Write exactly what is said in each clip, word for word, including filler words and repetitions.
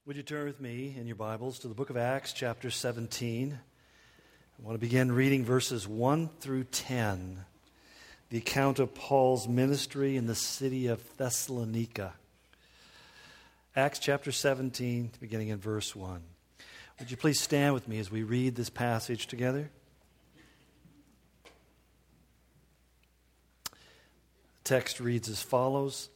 Would you turn with me in your Bibles to the book of Acts, chapter seventeen? I want to begin reading verses one through ten, the account of Paul's ministry in the city of Thessalonica. Acts chapter seventeen, beginning in verse one. Would you please stand with me as we read this passage together? The text reads as follows.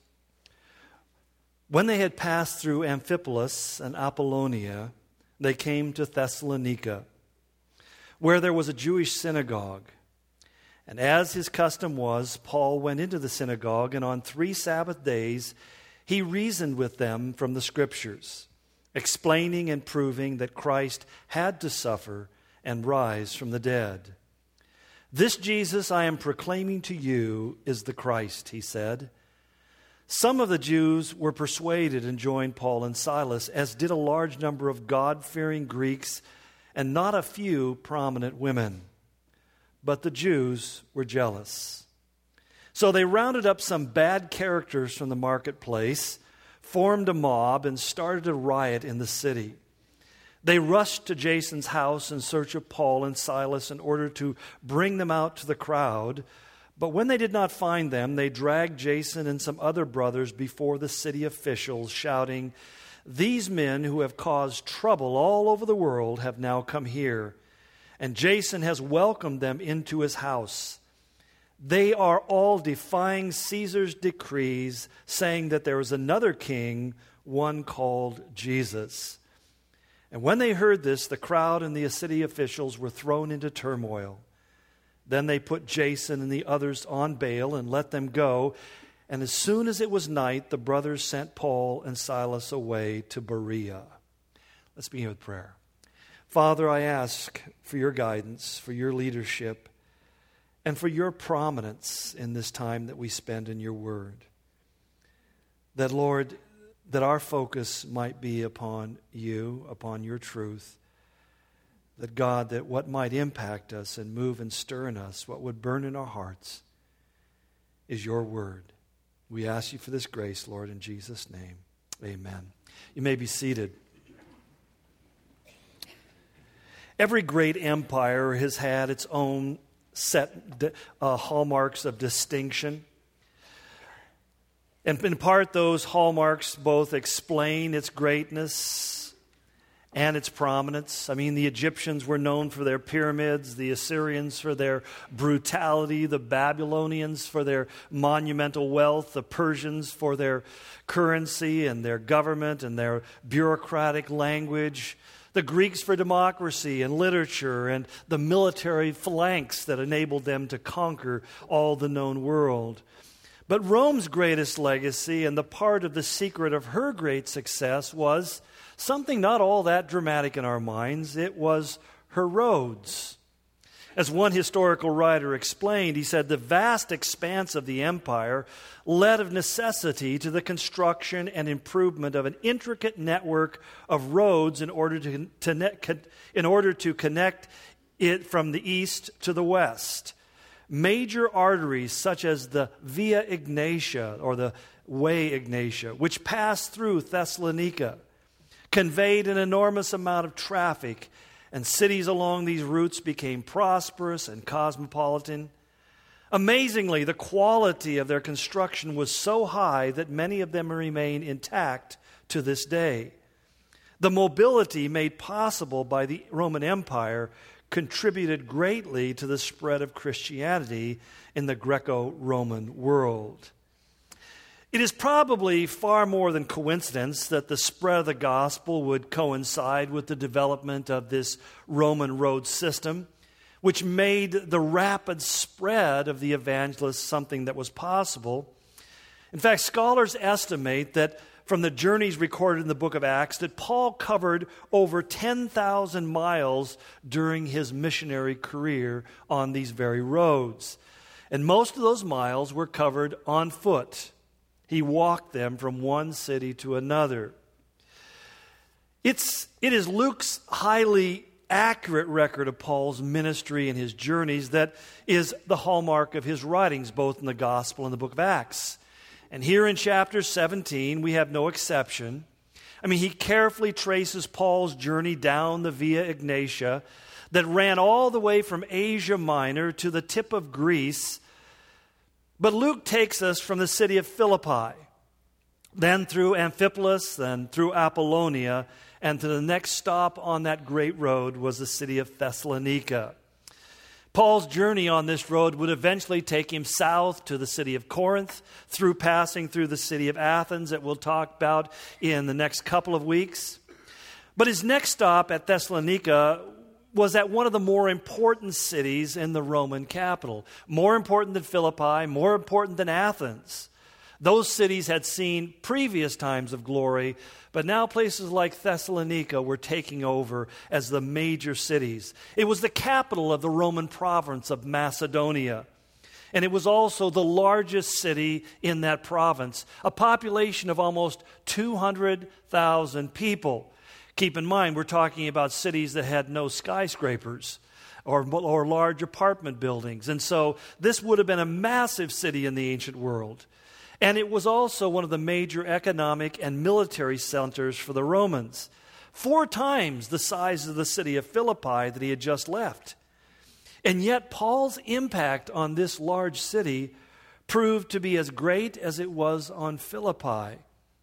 When they had passed through Amphipolis and Apollonia, they came to Thessalonica, where there was a Jewish synagogue. And as his custom was, Paul went into the synagogue, and on three Sabbath days he reasoned with them from the Scriptures, explaining and proving that Christ had to suffer and rise from the dead. This Jesus I am proclaiming to you is the Christ, he said. Some of the Jews were persuaded and joined Paul and Silas, as did a large number of God-fearing Greeks and not a few prominent women. But the Jews were jealous. So they rounded up some bad characters from the marketplace, formed a mob, and started a riot in the city. They rushed to Jason's house in search of Paul and Silas in order to bring them out to the crowd. But when they did not find them, they dragged Jason and some other brothers before the city officials, shouting, "These men who have caused trouble all over the world have now come here, and Jason has welcomed them into his house. They are all defying Caesar's decrees, saying that there is another king, one called Jesus." And when they heard this, the crowd and the city officials were thrown into turmoil. Then they put Jason and the others on bail and let them go. And as soon as it was night, the brothers sent Paul and Silas away to Berea. Let's begin with prayer. Father, I ask for your guidance, for your leadership, and for your prominence in this time that we spend in your word. That, Lord, that our focus might be upon you, upon your truth. That, God, that what might impact us and move and stir in us, what would burn in our hearts, is your word. We ask you for this grace, Lord, in Jesus' name. Amen. You may be seated. Every great empire has had its own set uh, hallmarks of distinction. And in part, those hallmarks both explain its greatness and its prominence. I mean, the Egyptians were known for their pyramids, the Assyrians for their brutality, the Babylonians for their monumental wealth, the Persians for their currency and their government and their bureaucratic language, the Greeks for democracy and literature and the military phalanx that enabled them to conquer all the known world. But Rome's greatest legacy and the part of the secret of her great success was something not all that dramatic in our minds. It was her roads. As one historical writer explained, he said, the vast expanse of the empire led of necessity to the construction and improvement of an intricate network of roads in order to, to net, in order to connect it from the east to the west. Major arteries such as the Via Egnatia, or the Way Egnatia, which passed through Thessalonica, conveyed an enormous amount of traffic, and cities along these routes became prosperous and cosmopolitan. Amazingly, the quality of their construction was so high that many of them remain intact to this day. The mobility made possible by the Roman Empire contributed greatly to the spread of Christianity in the Greco-Roman world. It is probably far more than coincidence that the spread of the gospel would coincide with the development of this Roman road system, which made the rapid spread of the evangelists something that was possible. In fact, scholars estimate that from the journeys recorded in the book of Acts that Paul covered over ten thousand miles during his missionary career on these very roads. And most of those miles were covered on foot. He walked them from one city to another. It's, it is Luke's highly accurate record of Paul's ministry and his journeys that is the hallmark of his writings, both in the Gospel and the book of Acts. And here in chapter seventeen, we have no exception. I mean, he carefully traces Paul's journey down the Via Egnatia that ran all the way from Asia Minor to the tip of Greece. But Luke takes us from the city of Philippi, then through Amphipolis, then through Apollonia, and to the next stop on that great road was the city of Thessalonica. Paul's journey on this road would eventually take him south to the city of Corinth, through passing through the city of Athens that we'll talk about in the next couple of weeks. But his next stop at Thessalonica was at one of the more important cities in the Roman capital. More important than Philippi, more important than Athens. Those cities had seen previous times of glory, but now places like Thessalonica were taking over as the major cities. It was the capital of the Roman province of Macedonia. And it was also the largest city in that province, a population of almost two hundred thousand people. Keep in mind, we're talking about cities that had no skyscrapers or, or large apartment buildings. And so this would have been a massive city in the ancient world. And it was also one of the major economic and military centers for the Romans. Four times the size of the city of Philippi that he had just left. And yet Paul's impact on this large city proved to be as great as it was on Philippi.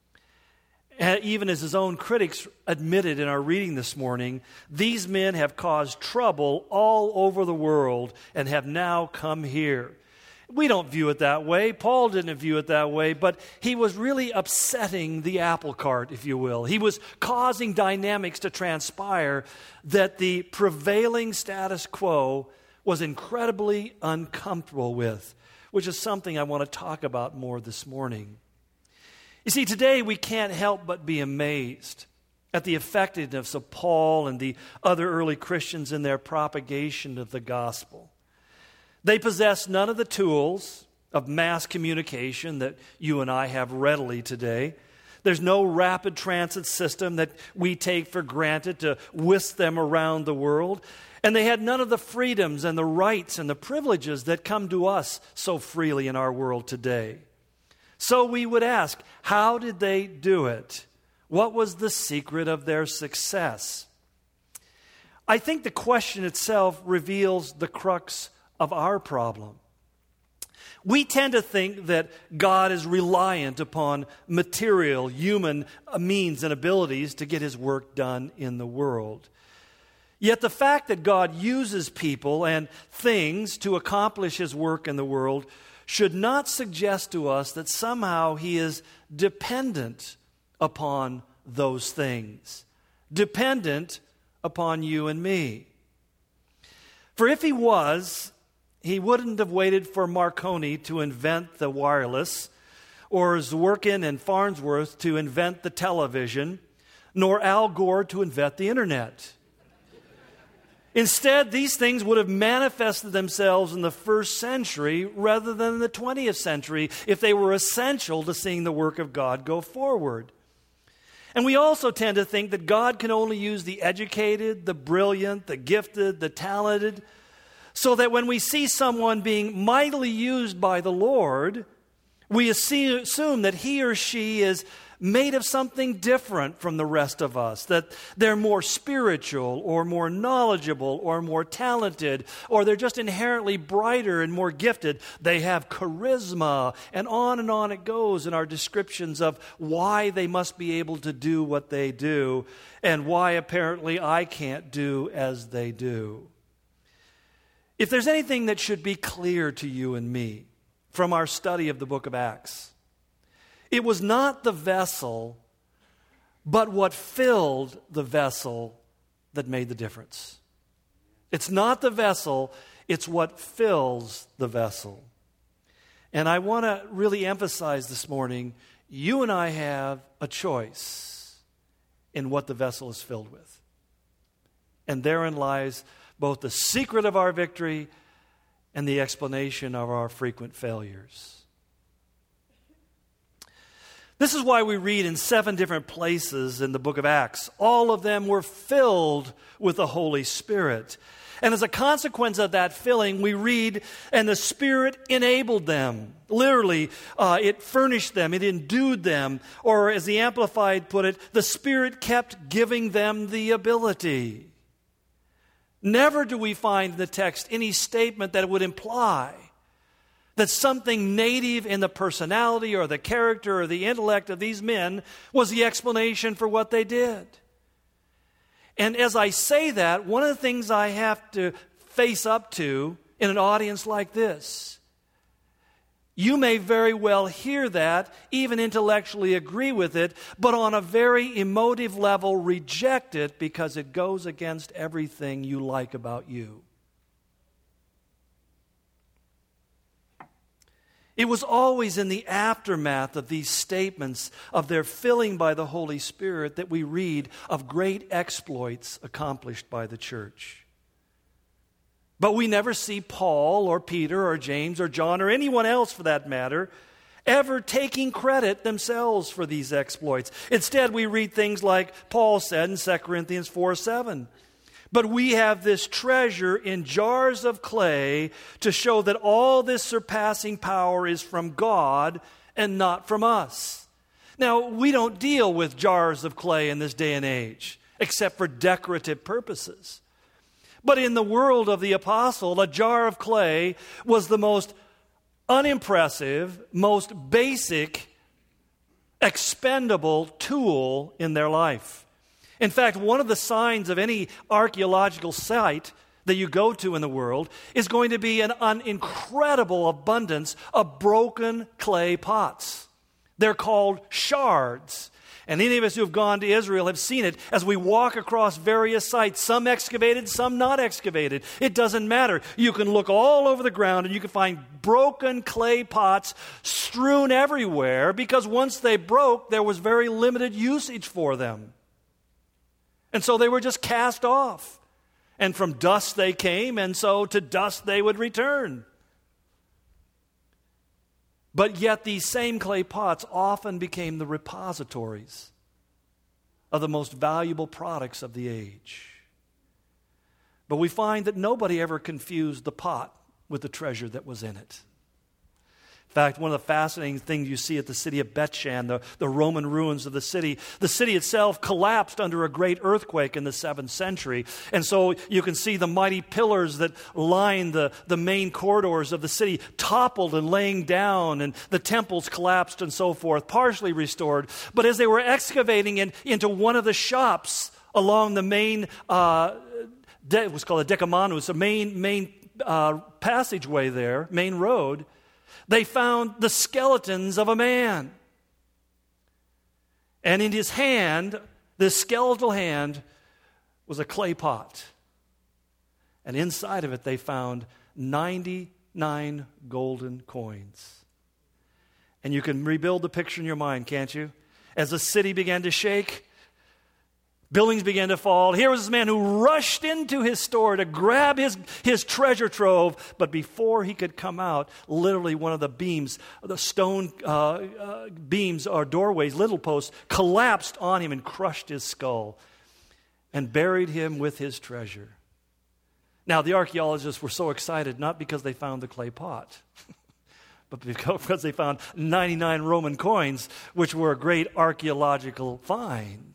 And even as his own critics admitted in our reading this morning, these men have caused trouble all over the world and have now come here. We don't view it that way. Paul didn't view it that way, but he was really upsetting the apple cart, if you will. He was causing dynamics to transpire that the prevailing status quo was incredibly uncomfortable with, which is something I want to talk about more this morning. You see, today we can't help but be amazed at the effectiveness of Paul and the other early Christians in their propagation of the gospel. They possess none of the tools of mass communication that you and I have readily today. There's no rapid transit system that we take for granted to whisk them around the world. And they had none of the freedoms and the rights and the privileges that come to us so freely in our world today. So we would ask, how did they do it? What was the secret of their success? I think the question itself reveals the crux of our problem. We tend to think that God is reliant upon material, human means and abilities to get his work done in the world. Yet the fact that God uses people and things to accomplish his work in the world should not suggest to us that somehow he is dependent upon those things, dependent upon you and me. For if he was, he wouldn't have waited for Marconi to invent the wireless, or Zworykin and Farnsworth to invent the television, nor Al Gore to invent the internet. Instead, these things would have manifested themselves in the first century rather than in the twentieth century if they were essential to seeing the work of God go forward. And we also tend to think that God can only use the educated, the brilliant, the gifted, the talented, so that when we see someone being mightily used by the Lord, we assume that he or she is made of something different from the rest of us, that they're more spiritual or more knowledgeable or more talented, or they're just inherently brighter and more gifted. They have charisma, and on and on it goes in our descriptions of why they must be able to do what they do and why apparently I can't do as they do. If there's anything that should be clear to you and me from our study of the book of Acts, it was not the vessel, but what filled the vessel that made the difference. It's not the vessel, it's what fills the vessel. And I want to really emphasize this morning, you and I have a choice in what the vessel is filled with. And therein lies both the secret of our victory and the explanation of our frequent failures. This is why we read in seven different places in the book of Acts, all of them were filled with the Holy Spirit. And as a consequence of that filling, we read, and the Spirit enabled them. Literally, uh, it furnished them, it endued them. Or as the Amplified put it, the Spirit kept giving them the ability. Never do we find in the text any statement that would imply that something native in the personality or the character or the intellect of these men was the explanation for what they did. And as I say that, one of the things I have to face up to in an audience like this, you may very well hear that, even intellectually agree with it, but on a very emotive level reject it because it goes against everything you like about you. It was always in the aftermath of these statements of their filling by the Holy Spirit that we read of great exploits accomplished by the church. But we never see Paul or Peter or James or John or anyone else for that matter ever taking credit themselves for these exploits. Instead, we read things like Paul said in Second Corinthians four seven. But we have this treasure in jars of clay to show that all this surpassing power is from God and not from us. Now, we don't deal with jars of clay in this day and age, except for decorative purposes. But in the world of the apostle, a jar of clay was the most unimpressive, most basic, expendable tool in their life. In fact, one of the signs of any archaeological site that you go to in the world is going to be an, an incredible abundance of broken clay pots. They're called shards. And any of us who have gone to Israel have seen it as we walk across various sites, some excavated, some not excavated. It doesn't matter. You can look all over the ground and you can find broken clay pots strewn everywhere because once they broke, there was very limited usage for them. And so they were just cast off. And from dust they came, and so to dust they would return. But yet these same clay pots often became the repositories of the most valuable products of the age. But we find that nobody ever confused the pot with the treasure that was in it. In fact, one of the fascinating things you see at the city of Bethshan, the, the Roman ruins of the city, the city itself collapsed under a great earthquake in the seventh century. And so you can see the mighty pillars that line the, the main corridors of the city toppled and laying down, and the temples collapsed and so forth, partially restored. But as they were excavating in, into one of the shops along the main, uh, de, it was called a Decumanus, the main, main uh, passageway there, main road, they found the skeletons of a man. And in his hand, this skeletal hand, was a clay pot. And inside of it, they found ninety-nine golden coins. And you can rebuild the picture in your mind, can't you? As the city began to shake, buildings began to fall. Here was this man who rushed into his store to grab his, his treasure trove. But before he could come out, literally one of the beams, the stone uh, uh, beams or doorways, little posts, collapsed on him and crushed his skull and buried him with his treasure. Now, the archaeologists were so excited, not because they found the clay pot, but because they found ninety-nine Roman coins, which were a great archaeological find.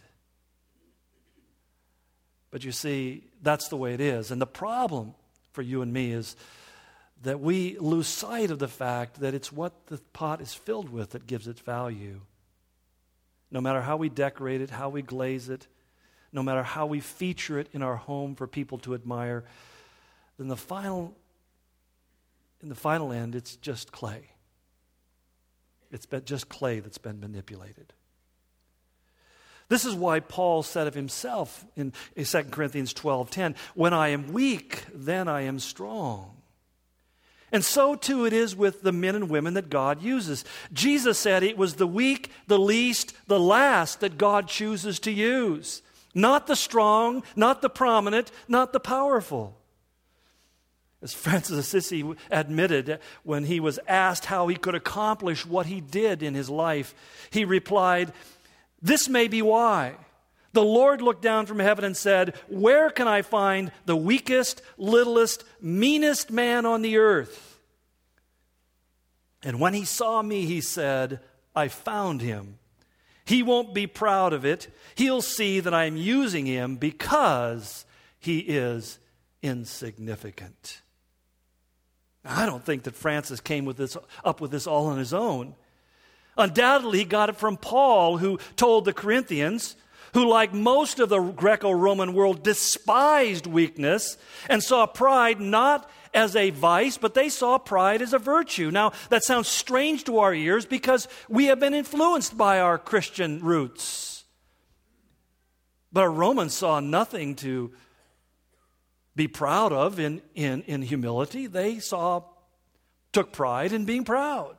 But you see, that's the way it is. And the problem for you and me is that we lose sight of the fact that it's what the pot is filled with that gives its value. No matter how we decorate it, how we glaze it, no matter how we feature it in our home for people to admire, then the final, in the final end, it's just clay. It's been just clay that's been manipulated. This is why Paul said of himself in Second Corinthians twelve ten, "When I am weak, then I am strong." And so too it is with the men and women that God uses. Jesus said it was the weak, the least, the last that God chooses to use. Not the strong, not the prominent, not the powerful. As Francis of Assisi admitted when he was asked how he could accomplish what he did in his life, he replied, "This may be why. The Lord looked down from heaven and said, 'Where can I find the weakest, littlest, meanest man on the earth?' And when he saw me, he said, 'I found him.' He won't be proud of it. He'll see that I'm using him because he is insignificant." Now, I don't think that Francis came with this, up with this all on his own. Undoubtedly, he got it from Paul, who told the Corinthians, who, like most of the Greco-Roman world, despised weakness and saw pride not as a vice, but they saw pride as a virtue. Now, that sounds strange to our ears because we have been influenced by our Christian roots. But our Romans saw nothing to be proud of in, in, in humility. They saw, took pride in being proud.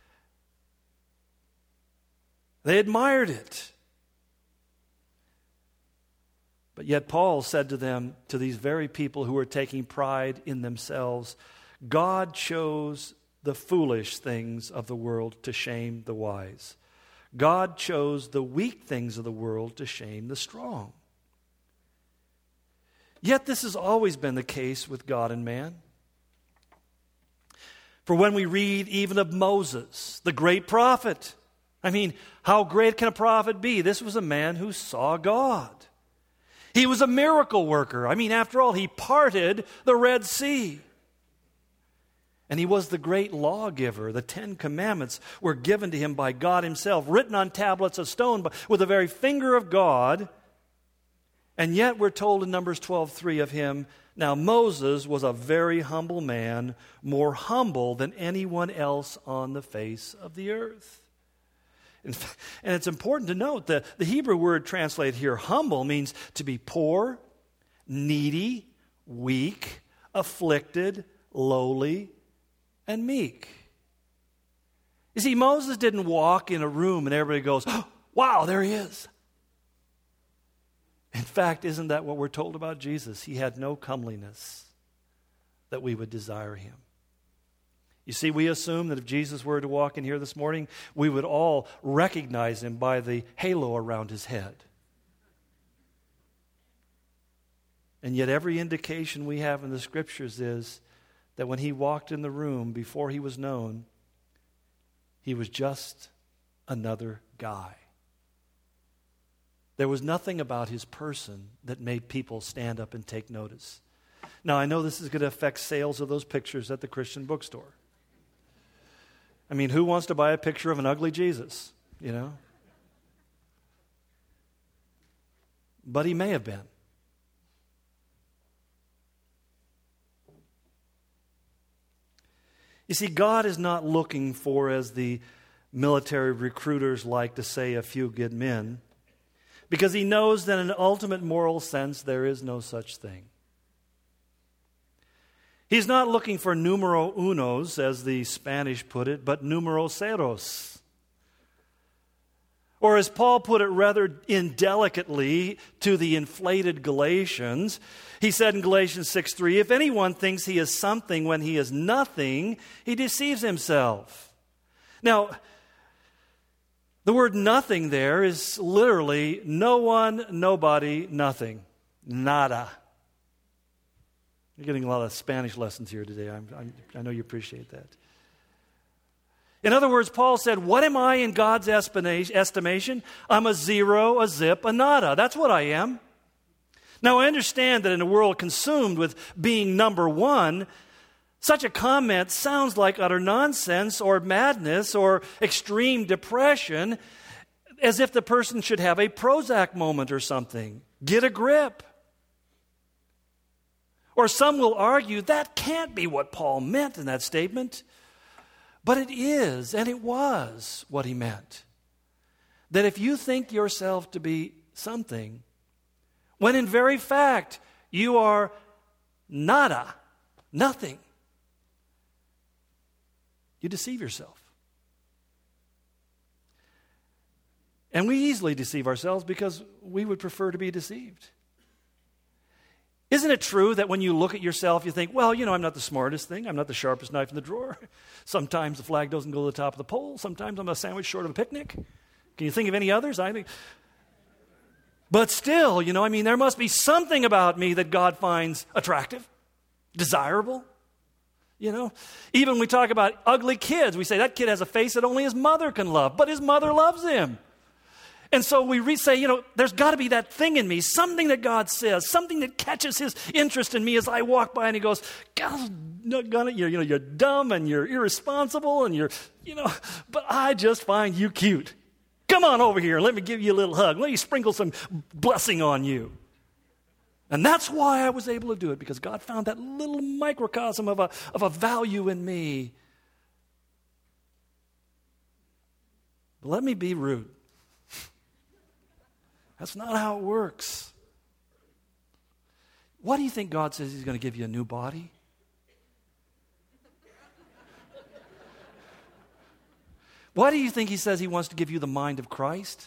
They admired it. But yet Paul said to them, to these very people who were taking pride in themselves, God chose the foolish things of the world to shame the wise. God chose the weak things of the world to shame the strong. Yet this has always been the case with God and man. For when we read even of Moses, the great prophet, I mean, how great can a prophet be? This was a man who saw God. He was a miracle worker. I mean, after all, he parted the Red Sea. And he was the great lawgiver. The Ten Commandments were given to him by God himself, written on tablets of stone with the very finger of God. And yet we're told in Numbers twelve three of him, now Moses was a very humble man, more humble than anyone else on the face of the earth. And it's important to note that the Hebrew word translated here, humble, means to be poor, needy, weak, afflicted, lowly, and meek. You see, Moses didn't walk in a room and everybody goes, oh, wow, there he is. In fact, isn't that what we're told about Jesus? He had no comeliness that we would desire him. You see, we assume that if Jesus were to walk in here this morning, we would all recognize him by the halo around his head. And yet every indication we have in the Scriptures is that when he walked in the room before he was known, he was just another guy. There was nothing about his person that made people stand up and take notice. Now, I know this is going to affect sales of those pictures at the Christian bookstore. I mean, who wants to buy a picture of an ugly Jesus, you know? But he may have been. You see, God is not looking for, as the military recruiters like to say, a few good men, because he knows that in an ultimate moral sense there is no such thing. He's not looking for numero unos, as the Spanish put it, but numero ceros. Or as Paul put it rather indelicately to the inflated Galatians, he said in Galatians six three, if anyone thinks he is something when he is nothing, he deceives himself. Now, the word nothing there is literally no one, nobody, nothing. Nada. You're getting a lot of Spanish lessons here today. I'm, I'm, I know you appreciate that. In other words, Paul said, what am I in God's estimation? I'm a zero, a zip, a nada. That's what I am. Now, I understand that in a world consumed with being number one, such a comment sounds like utter nonsense or madness or extreme depression, as if the person should have a Prozac moment or something. Get a grip. Or some will argue that can't be what Paul meant in that statement. But it is, and it was what he meant. That if you think yourself to be something, when in very fact you are nada, nothing, you deceive yourself. And we easily deceive ourselves because we would prefer to be deceived. Isn't it true that when you look at yourself, you think, well, you know, I'm not the smartest thing. I'm not the sharpest knife in the drawer. Sometimes the flag doesn't go to the top of the pole. Sometimes I'm a sandwich short of a picnic. Can you think of any others? I think. But still, you know, I mean, there must be something about me that God finds attractive, desirable. You know, even when we talk about ugly kids, we say that kid has a face that only his mother can love, but his mother loves him. And so we re- say, you know, there's got to be that thing in me, something that God says, something that catches his interest in me as I walk by, and he goes, God, no, gonna, you're, you know, you're dumb and you're irresponsible and you're, you know, but I just find you cute. Come on over here and let me give you a little hug. Let me sprinkle some blessing on you. And that's why I was able to do it, because God found that little microcosm of a, of a value in me. But let me be rude. That's not how it works. Why do you think God says he's going to give you a new body? Why do you think he says he wants to give you the mind of Christ?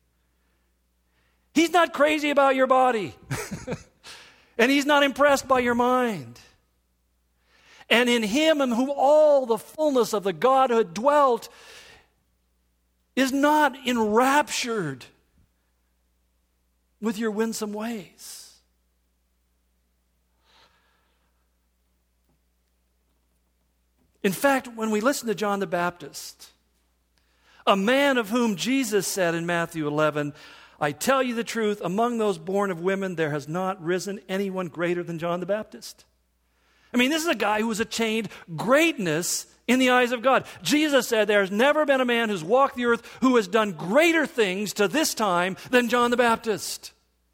He's not crazy about your body. And he's not impressed by your mind. And in him in whom all the fullness of the Godhood dwelt is not enraptured with your winsome ways. In fact, when we listen to John the Baptist, a man of whom Jesus said in Matthew eleven, I tell you the truth, among those born of women, there has not risen anyone greater than John the Baptist. I mean, this is a guy who has attained greatness in the eyes of God. Jesus said there has never been a man who's walked the earth who has done greater things to this time than John the Baptist.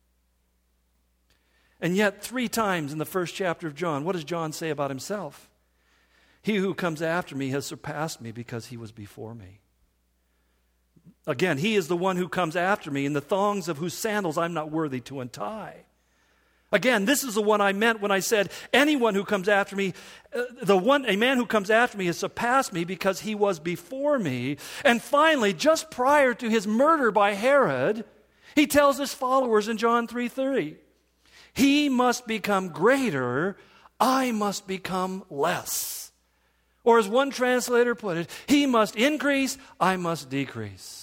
And yet, three times in the first chapter of John, what does John say about himself? He who comes after me has surpassed me because he was before me. Again, he is the one who comes after me, in the thongs of whose sandals I'm not worthy to untie. Again, this is the one I meant when I said, anyone who comes after me, uh, the one, a man who comes after me has surpassed me because he was before me. And finally, just prior to his murder by Herod, he tells his followers in John three thirty, he must become greater, I must become less. Or as one translator put it, he must increase, I must decrease.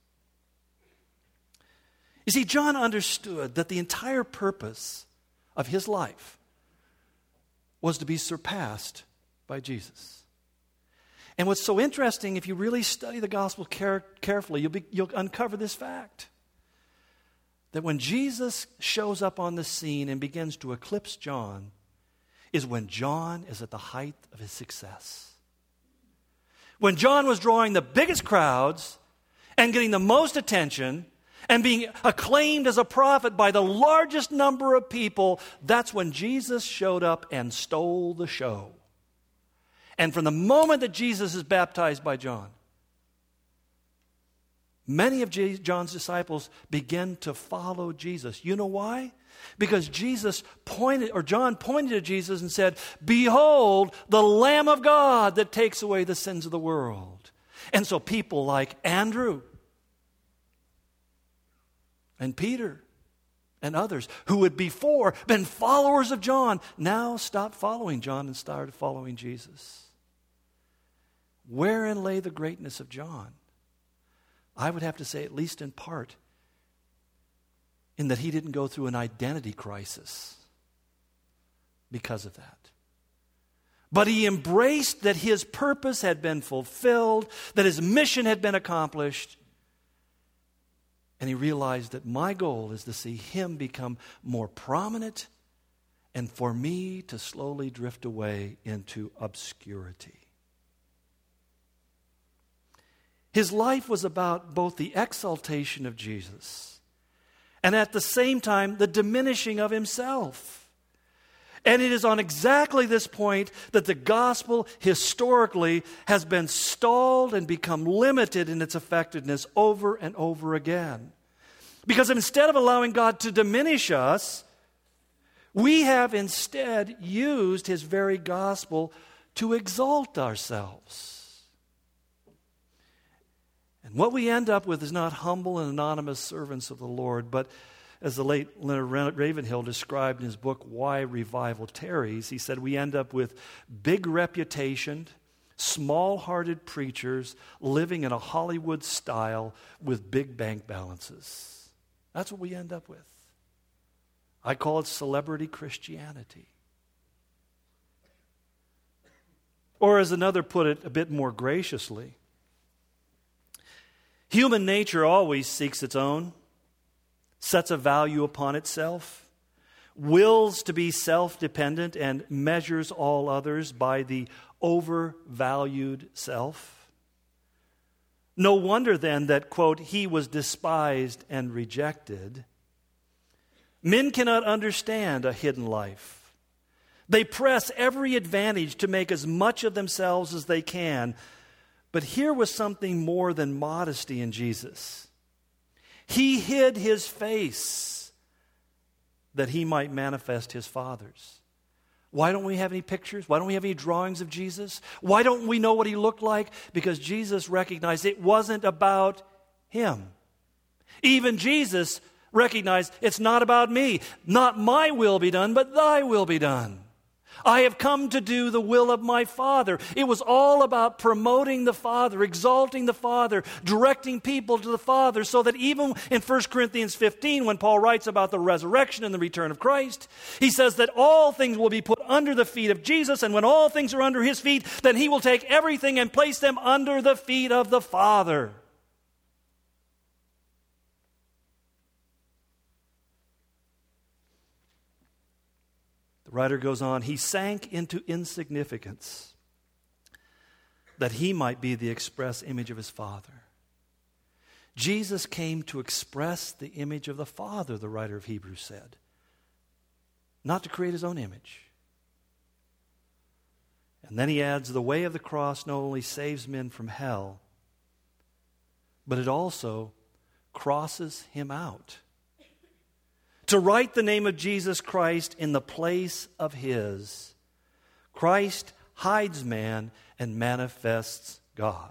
You see, John understood that the entire purpose of his life was to be surpassed by Jesus. And what's so interesting, if you really study the gospel care- carefully, you'll, be, you'll uncover this fact. That when Jesus shows up on the scene and begins to eclipse John, is when John is at the height of his success. When John was drawing the biggest crowds and getting the most attention and being acclaimed as a prophet by the largest number of people, that's when Jesus showed up and stole the show. And from the moment that Jesus is baptized by John, many of John's disciples begin to follow Jesus. You know why? Because Jesus pointed, or John pointed to Jesus and said, behold, the Lamb of God that takes away the sins of the world. And so people like Andrew and Peter and others who had before been followers of John now stopped following John and started following Jesus. Wherein lay the greatness of John? I would have to say, at least in part, in that he didn't go through an identity crisis because of that. But he embraced that his purpose had been fulfilled, that his mission had been accomplished, and he realized that my goal is to see him become more prominent and for me to slowly drift away into obscurity. His life was about both the exaltation of Jesus and at the same time the diminishing of himself. And it is on exactly this point that the gospel historically has been stalled and become limited in its effectiveness over and over again. Because instead of allowing God to diminish us, we have instead used his very gospel to exalt ourselves. And what we end up with is not humble and anonymous servants of the Lord, but as the late Leonard Ravenhill described in his book, Why Revival Tarries, he said, we end up with big reputation, small-hearted preachers living in a Hollywood style with big bank balances. That's what we end up with. I call it celebrity Christianity. Or as another put it a bit more graciously, human nature always seeks its own, sets a value upon itself, wills to be self-dependent, and measures all others by the overvalued self. No wonder then that, quote, he was despised and rejected. Men cannot understand a hidden life. They press every advantage to make as much of themselves as they can. But here was something more than modesty in Jesus. He hid his face that he might manifest his Father's. Why don't we have any pictures? Why don't we have any drawings of Jesus? Why don't we know what he looked like? Because Jesus recognized it wasn't about him. Even Jesus recognized it's not about me. Not my will be done, but thy will be done. I have come to do the will of my Father. It was all about promoting the Father, exalting the Father, directing people to the Father, so that even in First Corinthians fifteen, when Paul writes about the resurrection and the return of Christ, he says that all things will be put under the feet of Jesus, and when all things are under his feet, then he will take everything and place them under the feet of the Father. The writer goes on, he sank into insignificance that he might be the express image of his Father. Jesus came to express the image of the Father, the writer of Hebrews said, not to create his own image. And then he adds, the way of the cross not only saves men from hell, but it also crosses him out. To write the name of Jesus Christ in the place of his. Christ hides man and manifests God.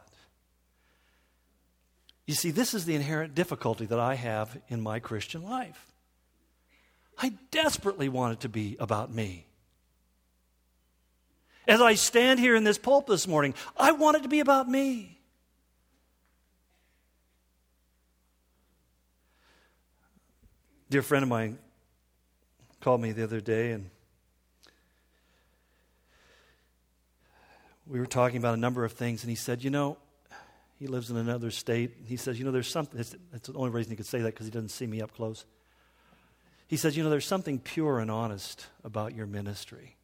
You see, this is the inherent difficulty that I have in my Christian life. I desperately want it to be about me. As I stand here in this pulpit this morning, I want it to be about me. A dear friend of mine called me the other day, and we were talking about a number of things, and he said, you know, he lives in another state. He says, you know, there's something, it's, it's the only reason he could say that because he doesn't see me up close. He says, you know, there's something pure and honest about your ministry.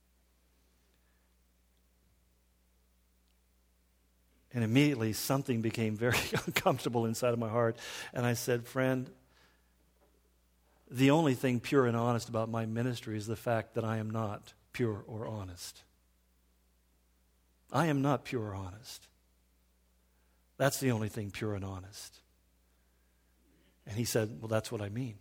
And immediately something became very uncomfortable inside of my heart. And I said, friend, the only thing pure and honest about my ministry is the fact that I am not pure or honest. I am not pure or honest. That's the only thing pure and honest. And he said, well, that's what I mean.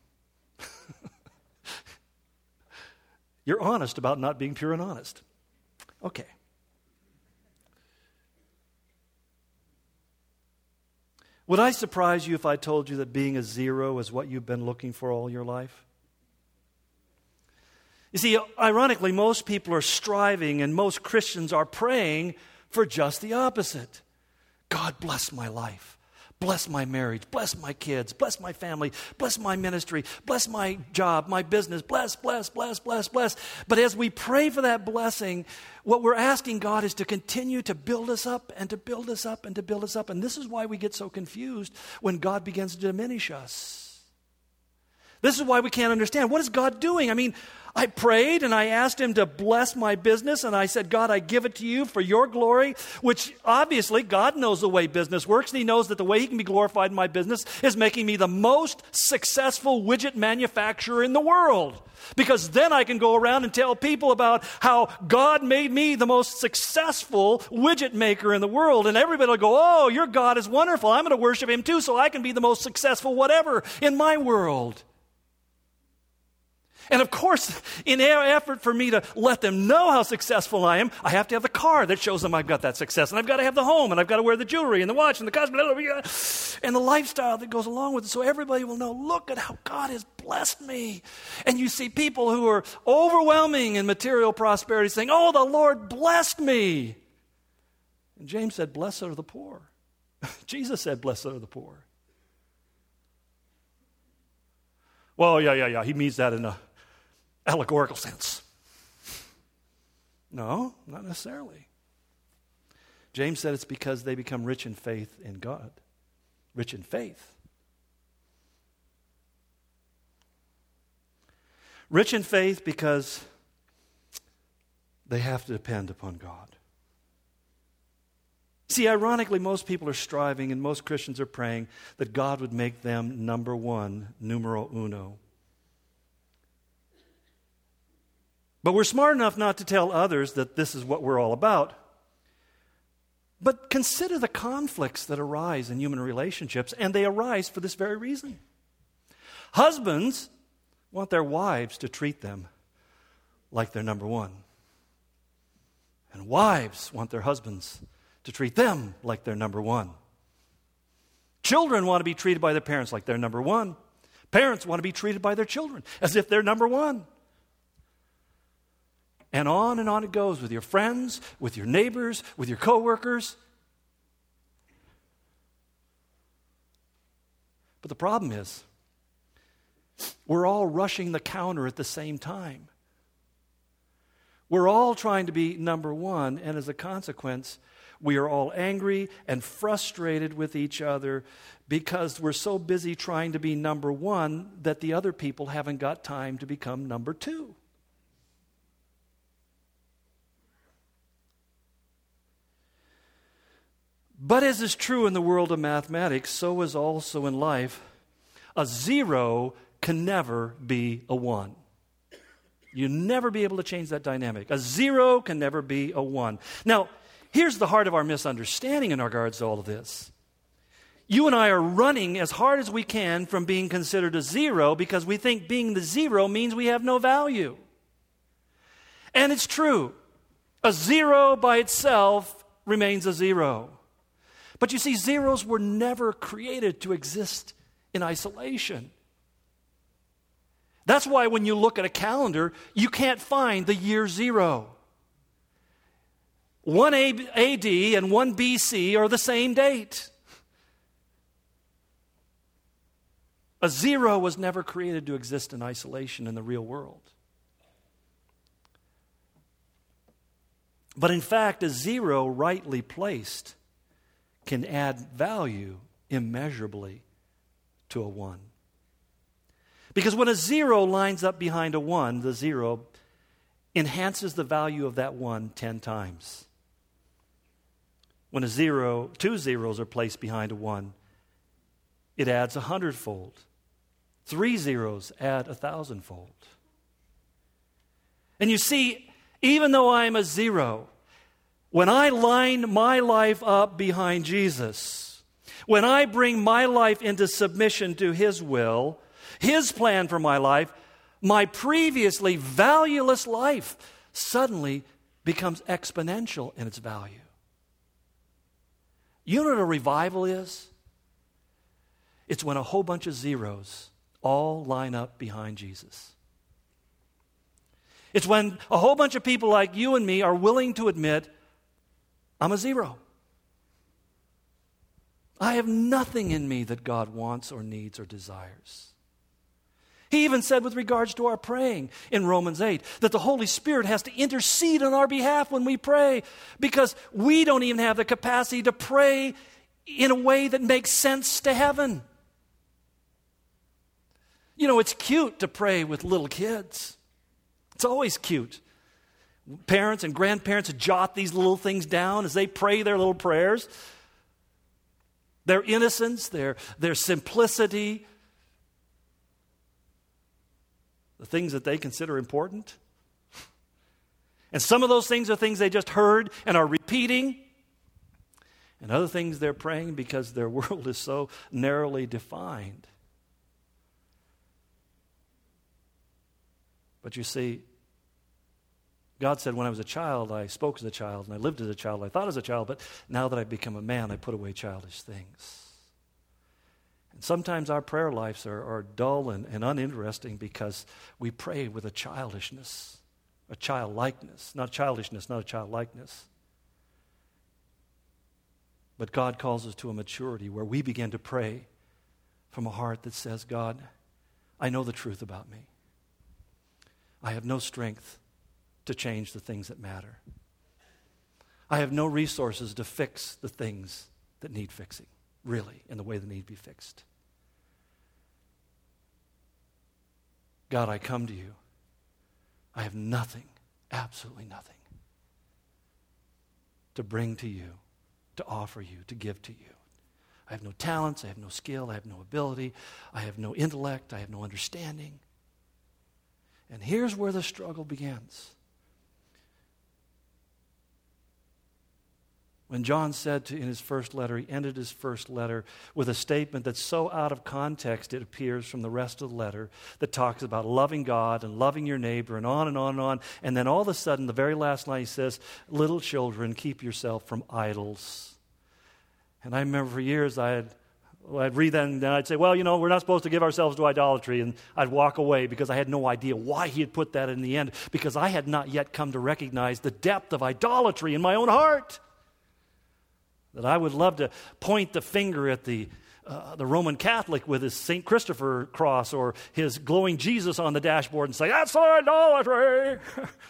You're honest about not being pure and honest. Okay. Would I surprise you if I told you that being a zero is what you've been looking for all your life? You see, ironically, most people are striving and most Christians are praying for just the opposite. God, bless my life. Bless my marriage. Bless my kids. Bless my family. Bless my ministry. Bless my job, my business. Bless, bless, bless, bless, bless. But as we pray for that blessing, what we're asking God is to continue to build us up and to build us up and to build us up. And this is why we get so confused when God begins to diminish us. This is why we can't understand. What is God doing? I mean, I prayed and I asked him to bless my business, and I said, God, I give it to you for your glory, which obviously God knows the way business works, and he knows that the way he can be glorified in my business is making me the most successful widget manufacturer in the world. Because then I can go around and tell people about how God made me the most successful widget maker in the world, and everybody will go, oh, your God is wonderful. I'm going to worship him too, so I can be the most successful whatever in my world. And of course, in an effort for me to let them know how successful I am, I have to have the car that shows them I've got that success. And I've got to have the home, and I've got to wear the jewelry and the watch and the cosmetics and the lifestyle that goes along with it, so everybody will know, look at how God has blessed me. And you see people who are overwhelming in material prosperity saying, oh, the Lord blessed me. And James said, blessed are the poor. Jesus said, blessed are the poor. Well, yeah, yeah, yeah, he means that in a allegorical sense. No, not necessarily. James said it's because they become rich in faith in God. Rich in faith. Rich in faith because they have to depend upon God. See, ironically, most people are striving and most Christians are praying that God would make them number one, numero uno. But we're smart enough not to tell others that this is what we're all about. But consider the conflicts that arise in human relationships, and they arise for this very reason. Husbands want their wives to treat them like they're number one. And wives want their husbands to treat them like they're number one. Children want to be treated by their parents like they're number one. Parents want to be treated by their children as if they're number one. And on and on it goes with your friends, with your neighbors, with your coworkers. But the problem is, we're all rushing the counter at the same time. We're all trying to be number one, and as a consequence, we are all angry and frustrated with each other because we're so busy trying to be number one that the other people haven't got time to become number two. But as is true in the world of mathematics, so is also in life. A zero can never be a one. You'll never be able to change that dynamic. A zero can never be a one. Now, here's the heart of our misunderstanding in regards to all of this. You and I are running as hard as we can from being considered a zero because we think being the zero means we have no value. And it's true. A zero by itself remains a zero. But you see, zeros were never created to exist in isolation. That's why when you look at a calendar, you can't find the year zero. one A D and one B C are the same date. A zero was never created to exist in isolation in the real world. But in fact, a zero rightly placed can add value immeasurably to a one. Because when a zero lines up behind a one, the zero enhances the value of that one ten times. When a zero, two zeros are placed behind a one, it adds a hundredfold. Three zeros add a thousandfold. And you see, even though I'm a zero, when I line my life up behind Jesus, when I bring my life into submission to His will, His plan for my life, my previously valueless life suddenly becomes exponential in its value. You know what a revival is? It's when a whole bunch of zeros all line up behind Jesus. It's when a whole bunch of people like you and me are willing to admit, I'm a zero. I have nothing in me that God wants or needs or desires. He even said with regards to our praying in Romans eight that the Holy Spirit has to intercede on our behalf when we pray because we don't even have the capacity to pray in a way that makes sense to heaven. You know, it's cute to pray with little kids. It's always cute. Parents and grandparents jot these little things down as they pray their little prayers. Their innocence, their, their simplicity, the things that they consider important. And some of those things are things they just heard and are repeating. And other things they're praying because their world is so narrowly defined. But you see, God said, when I was a child, I spoke as a child, and I lived as a child, I thought as a child, but now that I've become a man, I put away childish things. And sometimes our prayer lives are, are dull and, and uninteresting because we pray with a childishness, a childlikeness, not childishness, not a childlikeness. But God calls us to a maturity where we begin to pray from a heart that says, God, I know the truth about me. I have no strength to change the things that matter. I have no resources to fix the things that need fixing, really, in the way they need to be fixed. God, I come to you. I have nothing, absolutely nothing, to bring to you, to offer you, to give to you. I have no talents, I have no skill, I have no ability, I have no intellect, I have no understanding. And here's where the struggle begins. When John said to, in his first letter, he ended his first letter with a statement that's so out of context it appears from the rest of the letter that talks about loving God and loving your neighbor and on and on and on. And then all of a sudden, the very last line he says, little children, keep yourself from idols. And I remember for years I had, well, I'd read that and then I'd say, well, you know, we're not supposed to give ourselves to idolatry. And I'd walk away because I had no idea why he had put that in the end, because I had not yet come to recognize the depth of idolatry in my own heart. That I would love to point the finger at the, uh, the Roman Catholic with his Saint Christopher cross or his glowing Jesus on the dashboard and say, that's idolatry.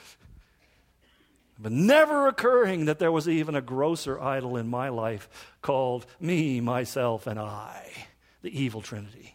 But never occurring that there was even a grosser idol in my life called me, myself, and I, the evil trinity.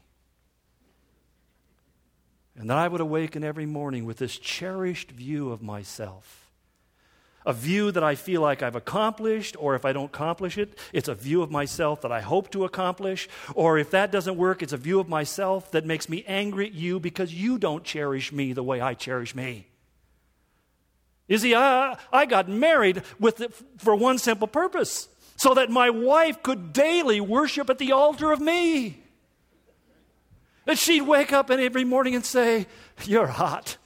And that I would awaken every morning with this cherished view of myself. A view that I feel like I've accomplished, or if I don't accomplish it, it's a view of myself that I hope to accomplish, or if that doesn't work, it's a view of myself that makes me angry at you because you don't cherish me the way I cherish me. You see, I, I got married with it for one simple purpose, so that my wife could daily worship at the altar of me. And she'd wake up every morning and say, you're hot.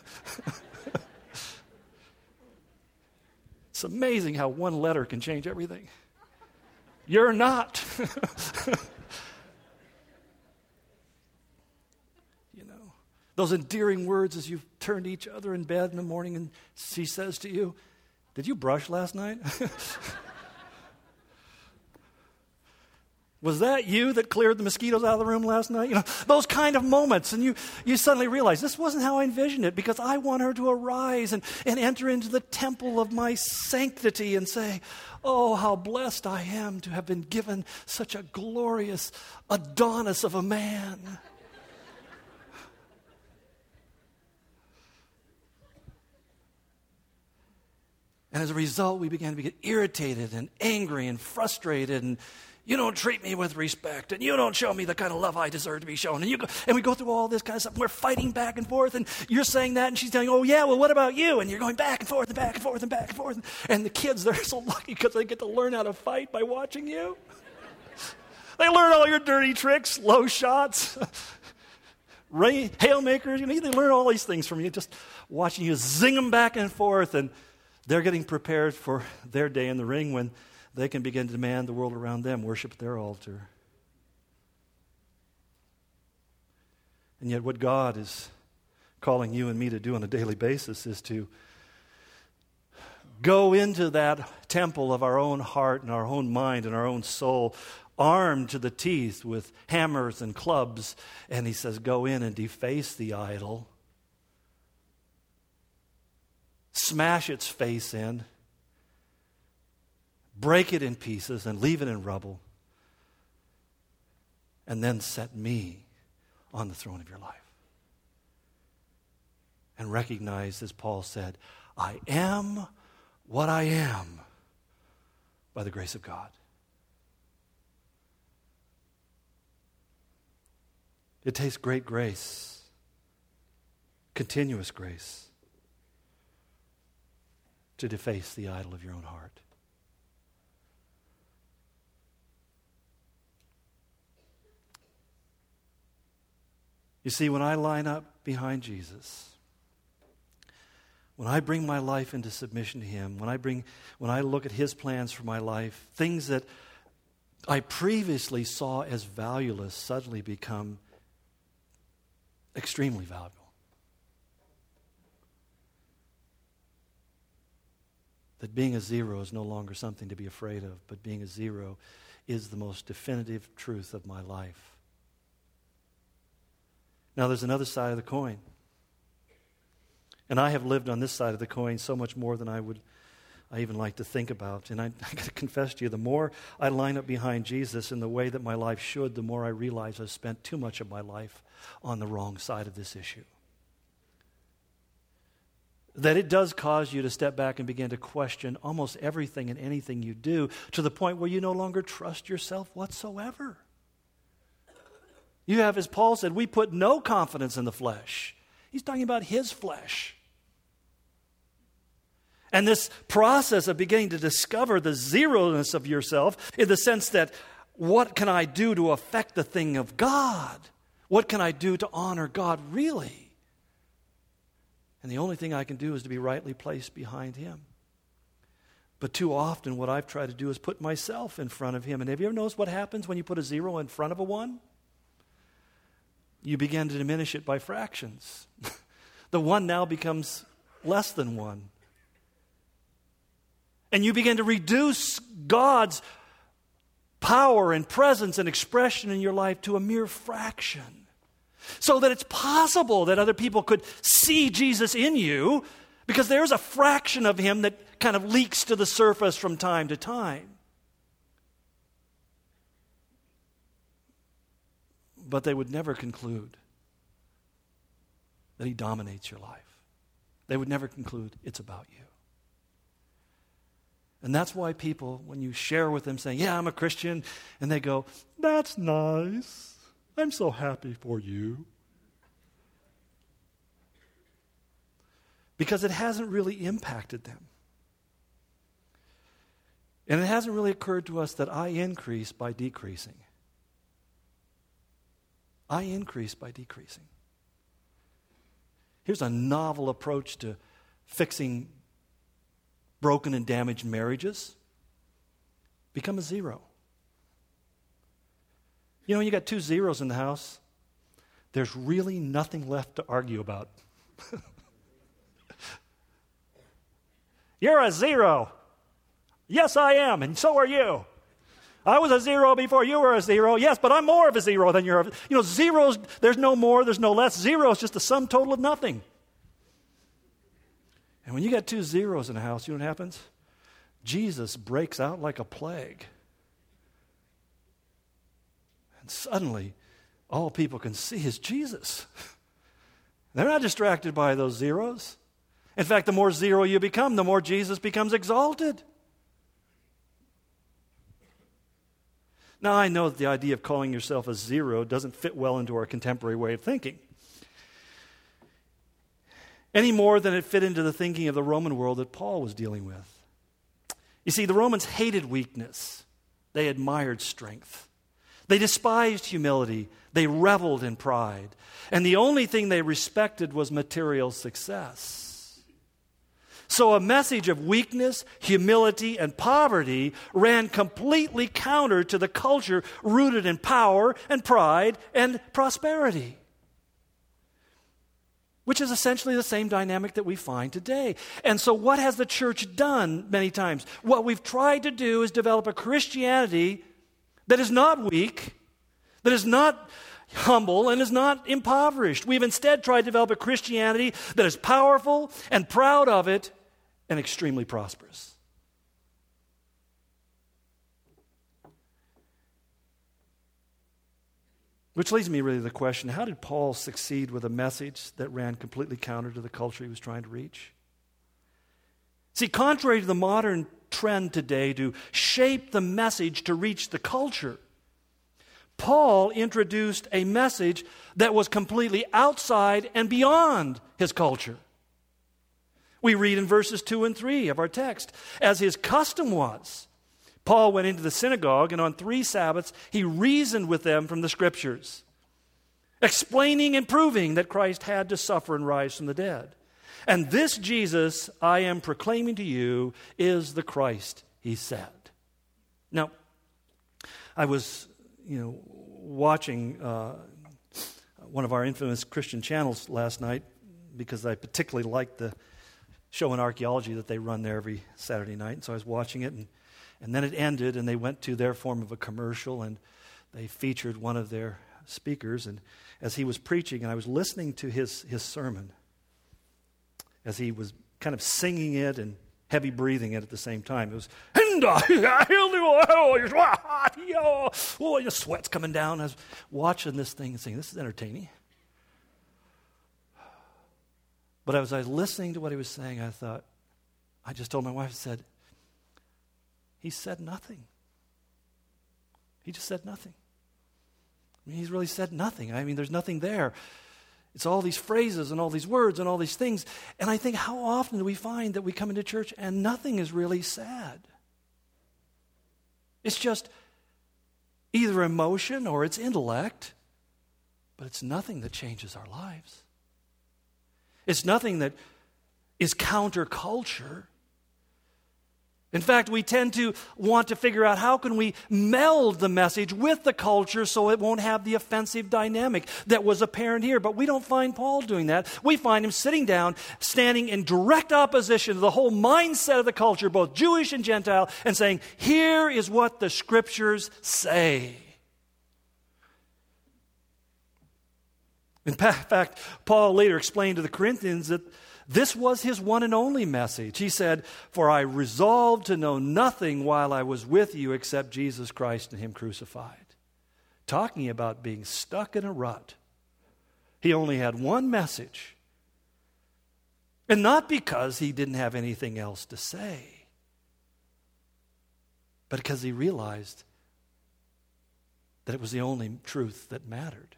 It's amazing how one letter can change everything. You're not. You know, those endearing words as you turn to each other in bed in the morning and she says to you, did you brush last night? Was that you that cleared the mosquitoes out of the room last night? You know, those kind of moments. And you, you suddenly realize this wasn't how I envisioned it, because I want her to arise and, and enter into the temple of my sanctity and say, oh, how blessed I am to have been given such a glorious Adonis of a man. And as a result, we began to get irritated and angry and frustrated, and you don't treat me with respect, and you don't show me the kind of love I deserve to be shown. And you go, and we go through all this kind of stuff. We're fighting back and forth, and you're saying that, and she's saying, oh, yeah, well, what about you? And you're going back and forth and back and forth and back and forth. And the kids, they're so lucky because they get to learn how to fight by watching you. They learn all your dirty tricks, low shots, Ray, haymakers. You know, they learn all these things from you, just watching you zing them back and forth. And they're getting prepared for their day in the ring when they can begin to demand the world around them worship at their altar. And yet what God is calling you and me to do on a daily basis is to go into that temple of our own heart and our own mind and our own soul, armed to the teeth with hammers and clubs. And he says, go in and deface the idol. Smash its face in. Break it in pieces and leave it in rubble. And then set me on the throne of your life. And recognize, as Paul said, I am what I am by the grace of God. It takes great grace, continuous grace, to deface the idol of your own heart. You see, when I line up behind Jesus, when I bring my life into submission to Him, when I bring, when I look at His plans for my life, things that I previously saw as valueless suddenly become extremely valuable. That being a zero is no longer something to be afraid of, but being a zero is the most definitive truth of my life. Now, there's another side of the coin. And I have lived on this side of the coin so much more than I would, I even like to think about. And I, I got to confess to you, the more I line up behind Jesus in the way that my life should, the more I realize I've spent too much of my life on the wrong side of this issue. That it does cause you to step back and begin to question almost everything and anything you do, to the point where you no longer trust yourself whatsoever. You have, as Paul said, we put no confidence in the flesh. He's talking about his flesh. And this process of beginning to discover the zero-ness of yourself, in the sense that, what can I do to affect the thing of God? What can I do to honor God really? And the only thing I can do is to be rightly placed behind Him. But too often what I've tried to do is put myself in front of Him. And have you ever noticed what happens when you put a zero in front of a one? You begin to diminish it by fractions. The one now becomes less than one. And you begin to reduce God's power and presence and expression in your life to a mere fraction. So that it's possible that other people could see Jesus in you, because there's a fraction of Him that kind of leaks to the surface from time to time. But they would never conclude that He dominates your life. They would never conclude it's about you. And that's why people, when you share with them saying, yeah, I'm a Christian, and they go, that's nice. I'm so happy for you. Because it hasn't really impacted them. And it hasn't really occurred to us that I increase by decreasing. I increase by decreasing. Here's a novel approach to fixing broken and damaged marriages. Become a zero. You know, when you got two zeros in the house, there's really nothing left to argue about. You're a zero. Yes, I am, and so are you. I was a zero before you were a zero. Yes, but I'm more of a zero than you're a... You know, zeros, there's no more, there's no less. Zero is just a sum total of nothing. And when you got two zeros in a house, you know what happens? Jesus breaks out like a plague. And suddenly, all people can see is Jesus. They're not distracted by those zeros. In fact, the more zero you become, the more Jesus becomes exalted. Now, I know that the idea of calling yourself a zero doesn't fit well into our contemporary way of thinking, any more than it fit into the thinking of the Roman world that Paul was dealing with. You see, the Romans hated weakness. They admired strength. They despised humility. They reveled in pride. And the only thing they respected was material success. So a message of weakness, humility, and poverty ran completely counter to the culture rooted in power and pride and prosperity, which is essentially the same dynamic that we find today. And so what has the church done many times? What we've tried to do is develop a Christianity that is not weak, that is not humble, and is not impoverished. We've instead tried to develop a Christianity that is powerful and proud of it and extremely prosperous. Which leads me really to the question, how did Paul succeed with a message that ran completely counter to the culture he was trying to reach? See, contrary to the modern trend today to shape the message to reach the culture, Paul introduced a message that was completely outside and beyond his culture. We read in verses two and three of our text, as his custom was, Paul went into the synagogue, and on three Sabbaths he reasoned with them from the Scriptures, explaining and proving that Christ had to suffer and rise from the dead. And this Jesus I am proclaiming to you is the Christ, he said. Now, I was, you know, watching uh, one of our infamous Christian channels last night because I particularly liked the show in archaeology that they run there every Saturday night. And so I was watching it, and, and then it ended, and they went to their form of a commercial, and they featured one of their speakers. And as he was preaching, and I was listening to his, his sermon, as he was kind of singing it and heavy breathing it at the same time. It was, oh, your sweat's coming down. I was watching this thing and saying, this is entertaining. But as I was listening to what he was saying, I thought, I just told my wife, I said, he said nothing. He just said nothing. I mean, he's really said nothing. I mean, there's nothing there. It's all these phrases and all these words and all these things. And I think, how often do we find that we come into church and nothing is really said? It's just either emotion or it's intellect, but it's nothing that changes our lives. It's nothing that is counterculture. In fact, we tend to want to figure out how can we meld the message with the culture so it won't have the offensive dynamic that was apparent here. But we don't find Paul doing that. We find him sitting down, standing in direct opposition to the whole mindset of the culture, both Jewish and Gentile, and saying, here is what the Scriptures say. In fact, Paul later explained to the Corinthians that this was his one and only message. He said, for I resolved to know nothing while I was with you except Jesus Christ and him crucified. Talking about being stuck in a rut. He only had one message. And not because he didn't have anything else to say, but because he realized that it was the only truth that mattered.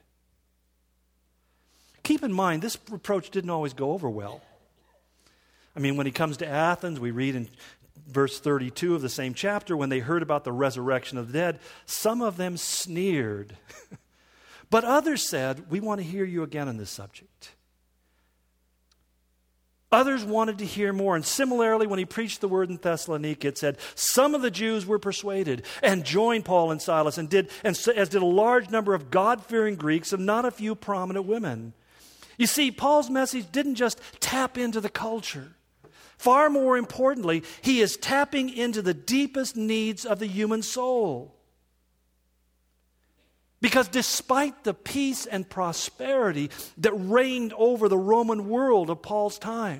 Keep in mind, this approach didn't always go over well. I mean, when he comes to Athens, we read in verse thirty-two of the same chapter, when they heard about the resurrection of the dead, some of them sneered. But others said, we want to hear you again on this subject. Others wanted to hear more. And similarly, when he preached the word in Thessalonica, it said, some of the Jews were persuaded and joined Paul and Silas, and did, and as did a large number of God-fearing Greeks and not a few prominent women. You see, Paul's message didn't just tap into the culture. Far more importantly, he is tapping into the deepest needs of the human soul. Because despite the peace and prosperity that reigned over the Roman world of Paul's time,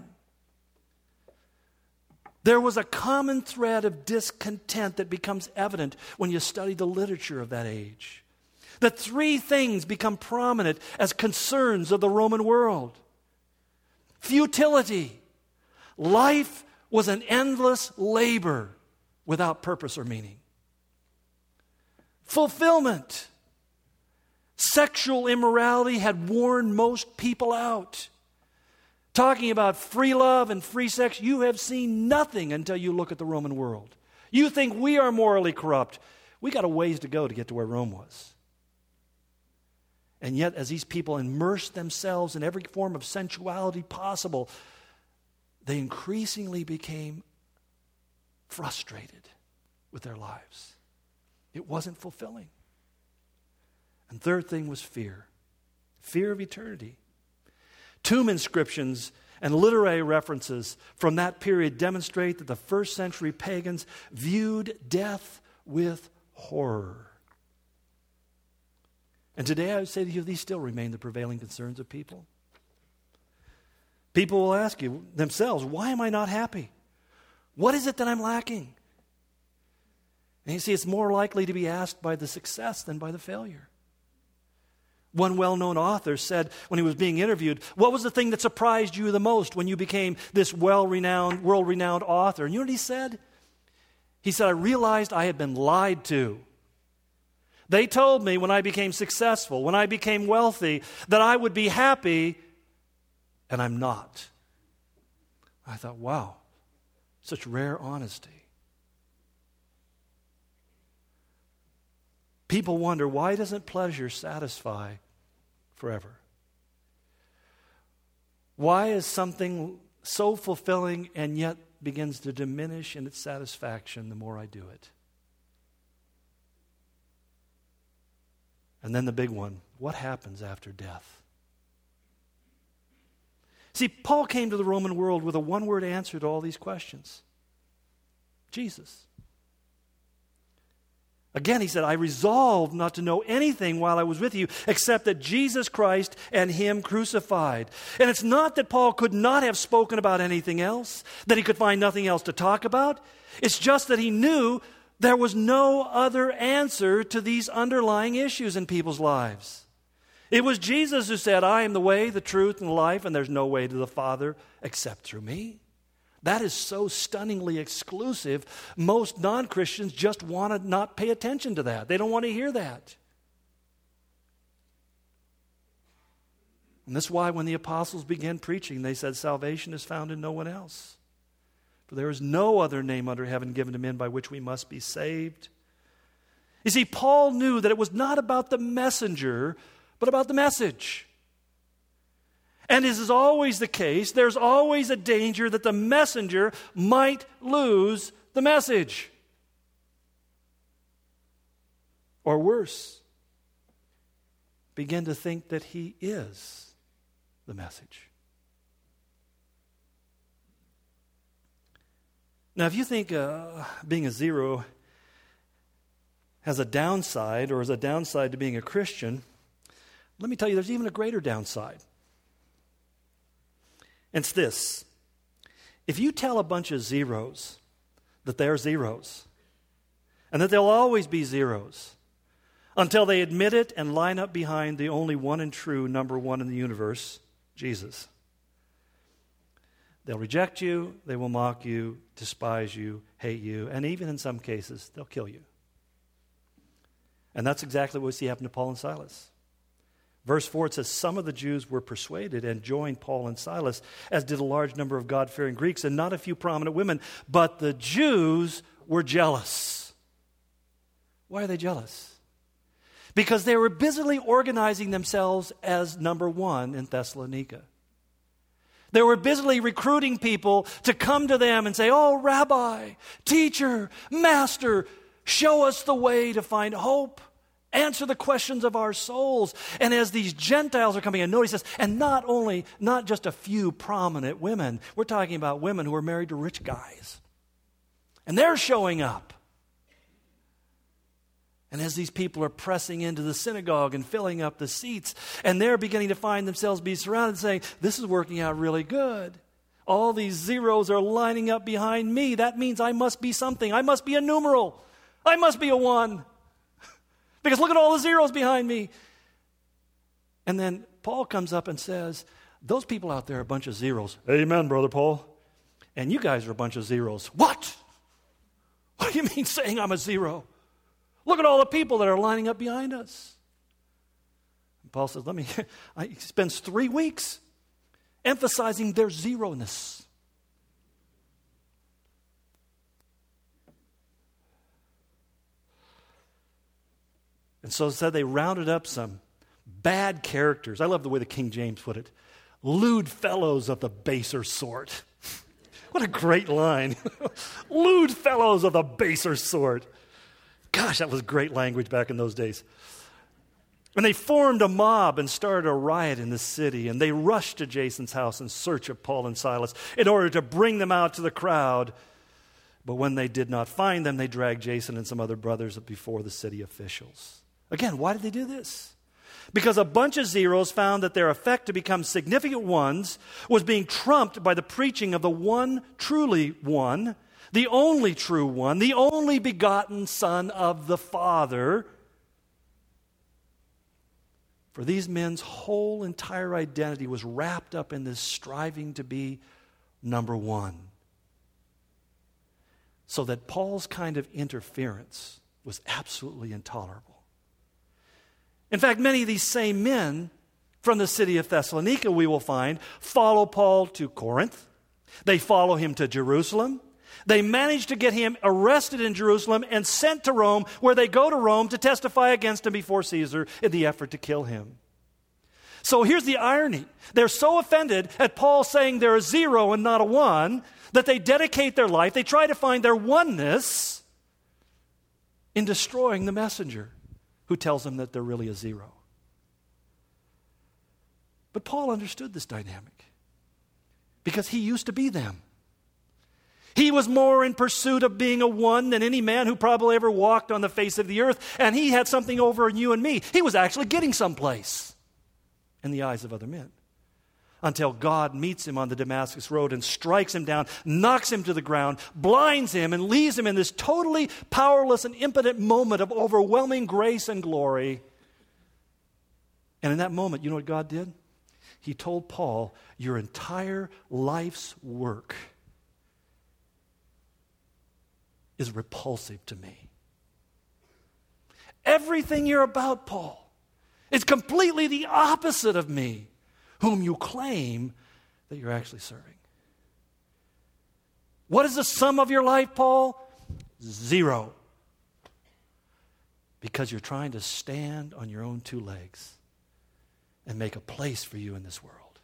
there was a common thread of discontent that becomes evident when you study the literature of that age. That three things become prominent as concerns of the Roman world. Futility. Life was an endless labor without purpose or meaning. Fulfillment. Sexual immorality had worn most people out. Talking about free love and free sex, you have seen nothing until you look at the Roman world. You think we are morally corrupt. We got a ways to go to get to where Rome was. And yet, as these people immersed themselves in every form of sensuality possible, they increasingly became frustrated with their lives. It wasn't fulfilling. And third thing was fear. Fear of eternity. Tomb inscriptions and literary references from that period demonstrate that the first century pagans viewed death with horror. And today I would say to you, these still remain the prevailing concerns of people. People will ask you themselves, why am I not happy? What is it that I'm lacking? And you see, it's more likely to be asked by the success than by the failure. One well-known author said when he was being interviewed, what was the thing that surprised you the most when you became this well-renowned, world-renowned author? And you know what he said? He said, I realized I had been lied to. They told me when I became successful, when I became wealthy, that I would be happy, and I'm not. I thought, wow, such rare honesty. People wonder, why doesn't pleasure satisfy forever? Why is something so fulfilling and yet begins to diminish in its satisfaction the more I do it. And then the big one, what happens after death? See, Paul came to the Roman world with a one-word answer to all these questions. Jesus. Again, he said, I resolved not to know anything while I was with you except that Jesus Christ and Him crucified. And it's not that Paul could not have spoken about anything else, that he could find nothing else to talk about. It's just that he knew there was no other answer to these underlying issues in people's lives. It was Jesus who said, I am the way, the truth, and the life, and there's no way to the Father except through me. That is so stunningly exclusive, most non-Christians just want to not pay attention to that. They don't want to hear that. And that's why when the apostles began preaching, they said, salvation is found in no one else. For there is no other name under heaven given to men by which we must be saved. You see, Paul knew that it was not about the messenger, but about the message. And as is always the case, there's always a danger that the messenger might lose the message. Or worse, begin to think that he is the message. Now, if you think uh, being a zero has a downside or is a downside to being a Christian, let me tell you, there's even a greater downside. And it's this. If you tell a bunch of zeros that they're zeros, and that they'll always be zeros, until they admit it and line up behind the only one and true number one in the universe, Jesus. They'll reject you, they will mock you, despise you, hate you, and even in some cases, they'll kill you. And that's exactly what we see happen to Paul and Silas. Verse four, it says, some of the Jews were persuaded and joined Paul and Silas, as did a large number of God-fearing Greeks and not a few prominent women. But the Jews were jealous. Why are they jealous? Because they were busily organizing themselves as number one in Thessalonica. They were busily recruiting people to come to them and say, oh, Rabbi, teacher, master, show us the way to find hope. Answer the questions of our souls. And as these Gentiles are coming in, notice this, and not only, not just a few prominent women. We're talking about women who are married to rich guys. And they're showing up. And as these people are pressing into the synagogue and filling up the seats, and they're beginning to find themselves be surrounded, saying, this is working out really good. All these zeros are lining up behind me. That means I must be something. I must be a numeral. I must be a one. Because look at all the zeros behind me. And then Paul comes up and says, those people out there are a bunch of zeros. Amen, Brother Paul. And you guys are a bunch of zeros. What? What do you mean saying I'm a zero? Look at all the people that are lining up behind us. And Paul says, let me, he spends three weeks emphasizing their zero-ness. And so it said they rounded up some bad characters. I love the way the King James put it. Lewd fellows of the baser sort. What a great line. Lewd fellows of the baser sort. Gosh, that was great language back in those days. And they formed a mob and started a riot in the city. And they rushed to Jason's house in search of Paul and Silas in order to bring them out to the crowd. But when they did not find them, they dragged Jason and some other brothers before the city officials. Again, why did they do this? Because a bunch of zeros found that their effect to become significant ones was being trumped by the preaching of the one truly one, the only true one, the only begotten Son of the Father. For these men's whole entire identity was wrapped up in this striving to be number one. So that Paul's kind of interference was absolutely intolerable. In fact, many of these same men from the city of Thessalonica, we will find, follow Paul to Corinth. They follow him to Jerusalem. They manage to get him arrested in Jerusalem and sent to Rome, where they go to Rome to testify against him before Caesar in the effort to kill him. So here's the irony. They're so offended at Paul saying they're a zero and not a one that they dedicate their life, they try to find their oneness in destroying the messenger who tells them that they're really a zero. But Paul understood this dynamic because he used to be them. He was more in pursuit of being a one than any man who probably ever walked on the face of the earth, and he had something over in you and me. He was actually getting someplace in the eyes of other men until God meets him on the Damascus road and strikes him down, knocks him to the ground, blinds him, and leaves him in this totally powerless and impotent moment of overwhelming grace and glory. And in that moment, you know what God did? He told Paul, your entire life's work is repulsive to me. Everything you're about, Paul, is completely the opposite of me, whom you claim that you're actually serving. What is the sum of your life, Paul? Zero. Because you're trying to stand on your own two legs and make a place for you in this world.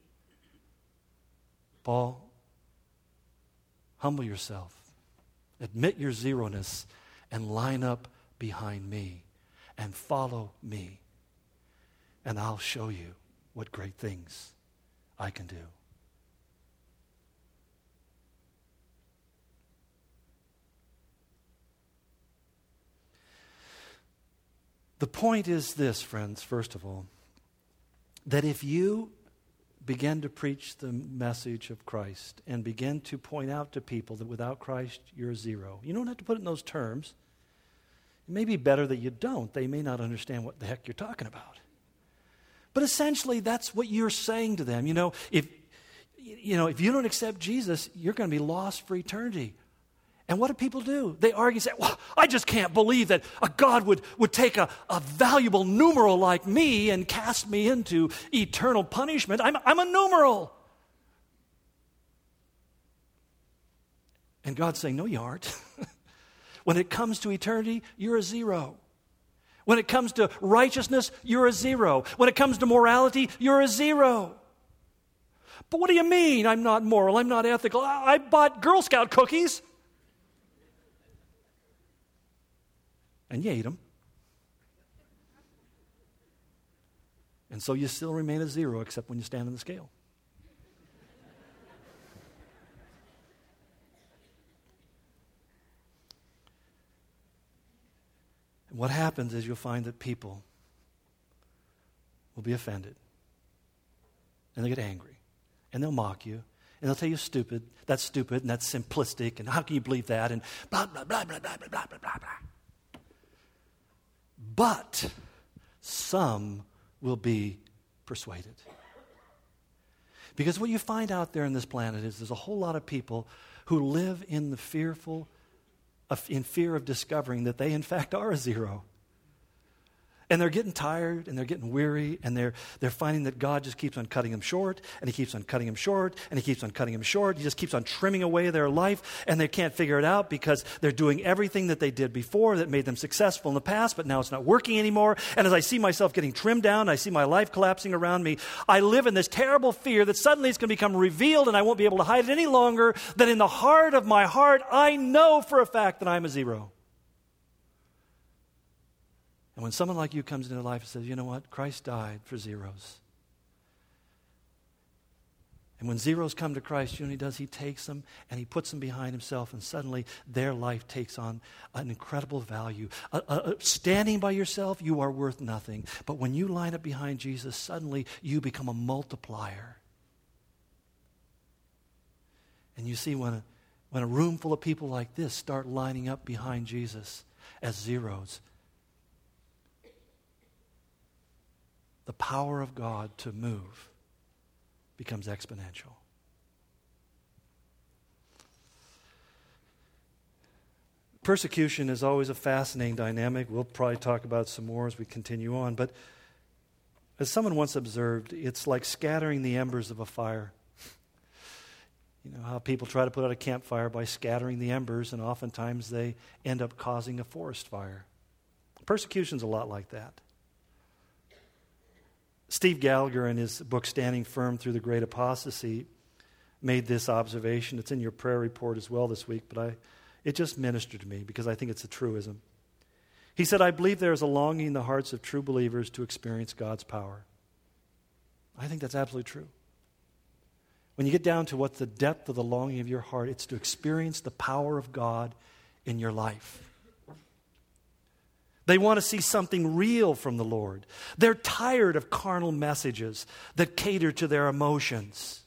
Paul, humble yourself. Admit your zero-ness and line up behind me and follow me. And I'll show you what great things I can do. The point is this, friends, first of all, that if you begin to preach the message of Christ and begin to point out to people that without Christ you're a zero, you don't have to put it in those terms. It may be better that you don't. They may not understand what the heck you're talking about. But essentially, that's what you're saying to them. You know, if you know, if you don't accept Jesus, you're going to be lost for eternity. And what do people do? They argue and say, well, I just can't believe that a God would, would take a, a valuable numeral like me and cast me into eternal punishment. I'm, I'm a numeral. And God's saying, no, you aren't. When it comes to eternity, you're a zero. When it comes to righteousness, you're a zero. When it comes to morality, you're a zero. But what do you mean I'm not moral, I'm not ethical? I, I bought Girl Scout cookies. And you ate them. And so you still remain a zero except when you stand on the scale. And what happens is you'll find that people will be offended. And they'll get angry. And they'll mock you. And they'll tell you stupid, that's stupid, and that's simplistic, and how can you believe that? And blah, blah, blah, blah, blah, blah, blah, blah, blah. But some will be persuaded. Because what you find out there in this planet is there's a whole lot of people who live in the fearful, in fear of discovering that they in fact are a zero. And they're getting tired, and they're getting weary, and they're they're finding that God just keeps on cutting them short, and He keeps on cutting them short, and He keeps on cutting them short. He just keeps on trimming away their life, and they can't figure it out because they're doing everything that they did before that made them successful in the past, but now it's not working anymore. And as I see myself getting trimmed down, I see my life collapsing around me, I live in this terrible fear that suddenly it's going to become revealed, and I won't be able to hide it any longer, that in the heart of my heart, I know for a fact that I'm a zero. And when someone like you comes into life and says, you know what, Christ died for zeros. And when zeros come to Christ, you know what he does? He takes them and he puts them behind himself, and suddenly their life takes on an incredible value. Uh, uh, standing by yourself, you are worth nothing. But when you line up behind Jesus, suddenly you become a multiplier. And you see, when a, when a room full of people like this start lining up behind Jesus as zeros, the power of God to move becomes exponential. Persecution is always a fascinating dynamic. We'll probably talk about some more as we continue on. But as someone once observed, it's like scattering the embers of a fire. You know how people try to put out a campfire by scattering the embers, and oftentimes they end up causing a forest fire. Persecution's a lot like that. Steve Gallagher, in his book Standing Firm Through the Great Apostasy, made this observation. It's in your prayer report as well this week, but I, it just ministered to me because I think it's a truism. He said, I believe there is a longing in the hearts of true believers to experience God's power. I think that's absolutely true. When you get down to what's the depth of the longing of your heart, it's to experience the power of God in your life. They want to see something real from the Lord. They're tired of carnal messages that cater to their emotions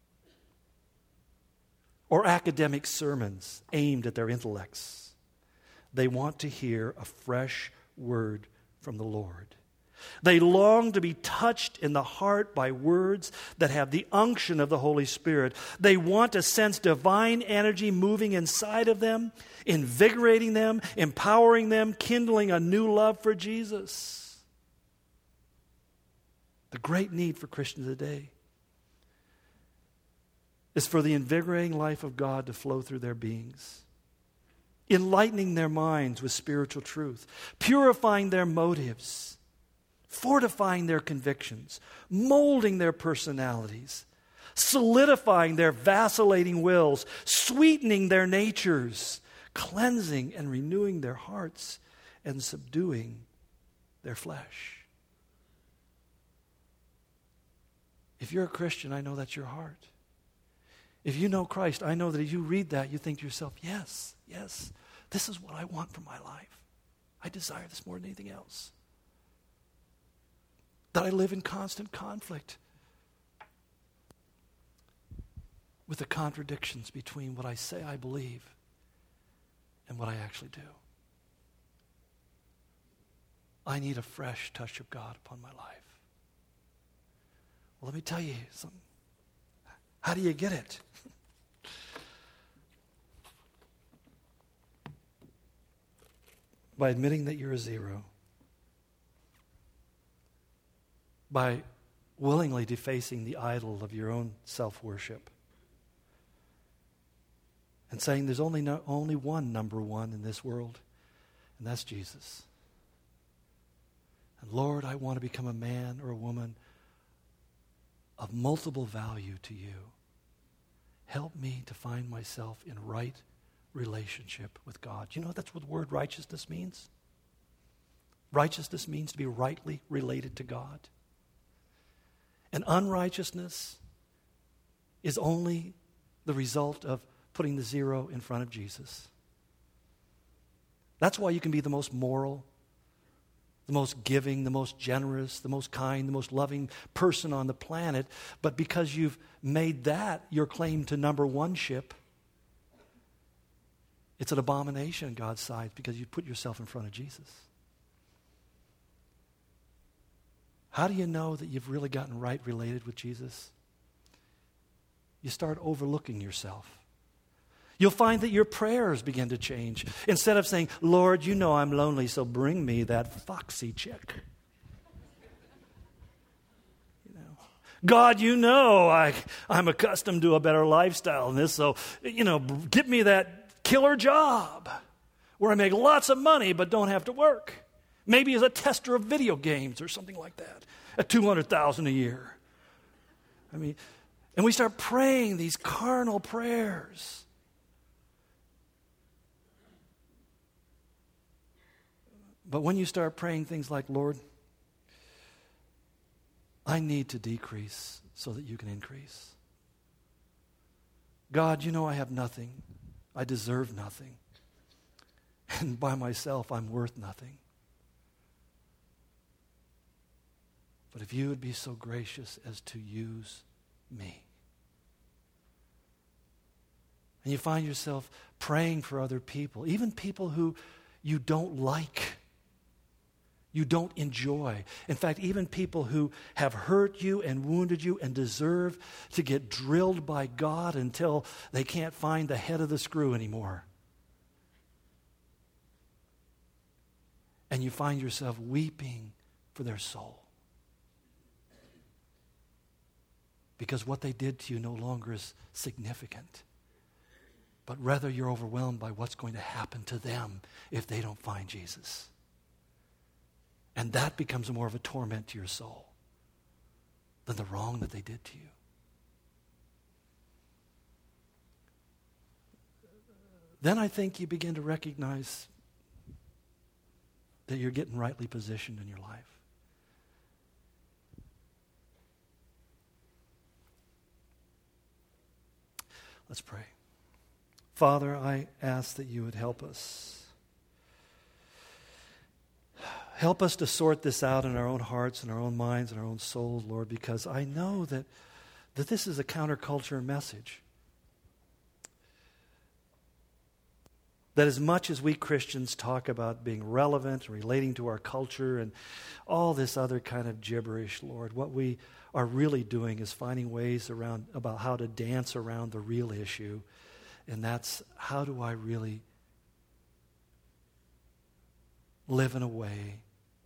or academic sermons aimed at their intellects. They want to hear a fresh word from the Lord. They long to be touched in the heart by words that have the unction of the Holy Spirit. They want to sense divine energy moving inside of them, invigorating them, empowering them, kindling a new love for Jesus. The great need for Christians today is for the invigorating life of God to flow through their beings, enlightening their minds with spiritual truth, purifying their motives, fortifying their convictions, molding their personalities, solidifying their vacillating wills, sweetening their natures, cleansing and renewing their hearts, and subduing their flesh. If you're a Christian, I know that's your heart. If you know Christ, I know that if you read that, you think to yourself, yes, yes, this is what I want for my life. I desire this more than anything else. That I live in constant conflict with the contradictions between what I say I believe and what I actually do. I need a fresh touch of God upon my life. Well, let me tell you something. How do you get it? By admitting that you're a zero. By willingly defacing the idol of your own self-worship. And saying there's only no, only one number one in this world, and that's Jesus. And Lord, I want to become a man or a woman of multiple value to you. Help me to find myself in right relationship with God. You know that's what the word righteousness means? Righteousness means to be rightly related to God. And unrighteousness is only the result of putting the zero in front of Jesus. That's why you can be the most moral, the most giving, the most generous, the most kind, the most loving person on the planet, but because you've made that your claim to number one-ship, it's an abomination in God's sight because you put yourself in front of Jesus. How do you know that you've really gotten right related with Jesus? You start overlooking yourself. You'll find that your prayers begin to change. Instead of saying, Lord, you know I'm lonely, so bring me that foxy chick. You know, God, you know I, I'm accustomed to a better lifestyle than this, so, you know, get me that killer job where I make lots of money but don't have to work. Maybe as a tester of video games or something like that, at two hundred thousand dollars a year. I mean, and we start praying these carnal prayers. But when you start praying things like, Lord, I need to decrease so that you can increase. God, you know I have nothing. I deserve nothing. And by myself, I'm worth nothing. But if you would be so gracious as to use me. And you find yourself praying for other people, even people who you don't like, you don't enjoy. In fact, even people who have hurt you and wounded you and deserve to get drilled by God until they can't find the head of the screw anymore. And you find yourself weeping for their soul. Because what they did to you no longer is significant. But rather you're overwhelmed by what's going to happen to them if they don't find Jesus. And that becomes more of a torment to your soul. than the wrong that they did to you. Then I think you begin to recognize that you're getting rightly positioned in your life. Let's pray. Father, I ask that you would help us. Help us to sort this out in our own hearts and our own minds and our own souls, Lord, because I know that, that this is a counterculture message. That as much as we Christians talk about being relevant and relating to our culture and all this other kind of gibberish, Lord, what we are really doing is finding ways around about how to dance around the real issue, and that's how do I really live in a way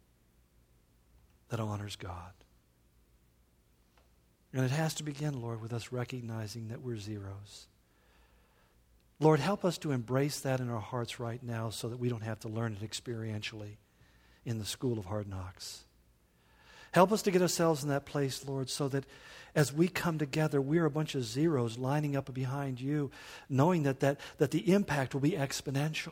that honors God. And it has to begin, Lord, with us recognizing that we're zeros. Lord, help us to embrace that in our hearts right now so that we don't have to learn it experientially in the school of hard knocks. Help us to get ourselves in that place, Lord, so that as we come together, we're a bunch of zeros lining up behind you, knowing that, that, that the impact will be exponential.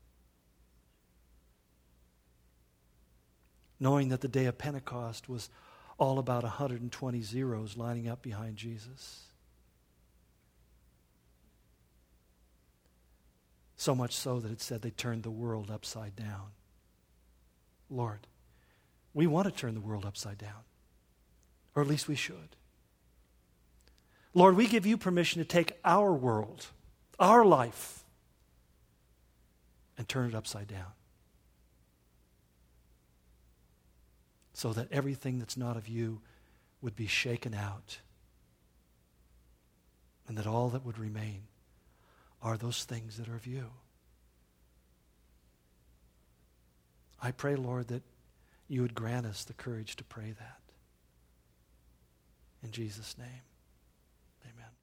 Knowing that the day of Pentecost was all about one hundred twenty zeros lining up behind Jesus. So much so that it said they turned the world upside down. Lord, we want to turn the world upside down. Or at least we should. Lord, we give you permission to take our world, our life, and turn it upside down. So that everything that's not of you would be shaken out. And that all that would remain are those things that are of you. I pray, Lord, that you would grant us the courage to pray that. In Jesus' name, amen.